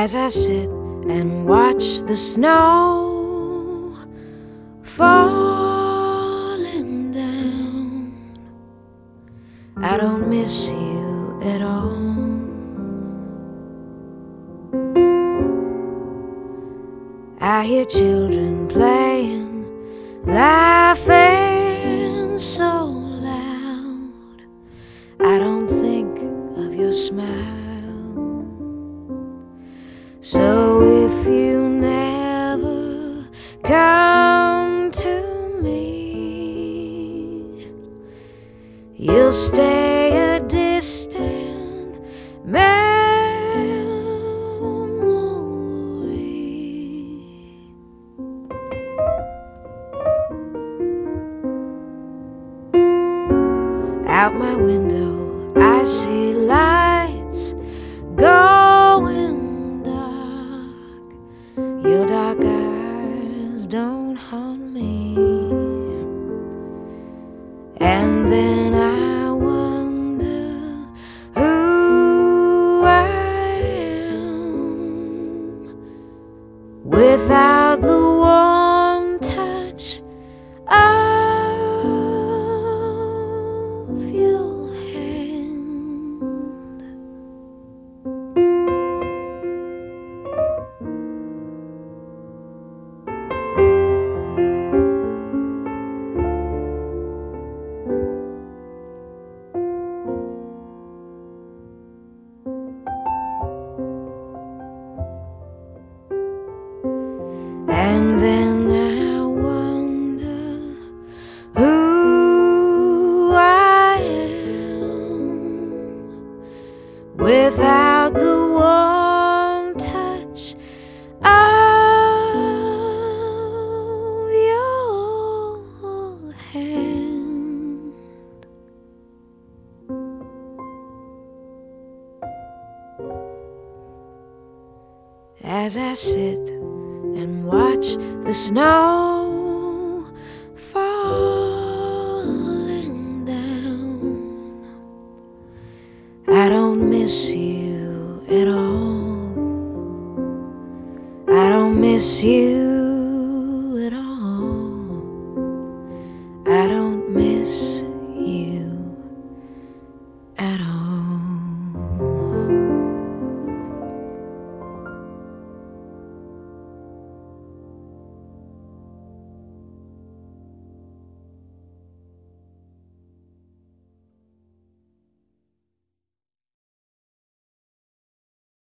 as I sit and watch the snow falling down. I don't miss you at all. I hear children playing, laughing so loud. I don't think of your smile. So if you never come to me, you'll stay a distant memory. Out my window I see lights going dark. Your dark eyes don't haunt me. And then I wonder who I am without the warm touch of your hand. And then I wonder who I am without the warm touch of your hand. As I sit and watch the snow falling down, I don't miss you at all. I don't miss you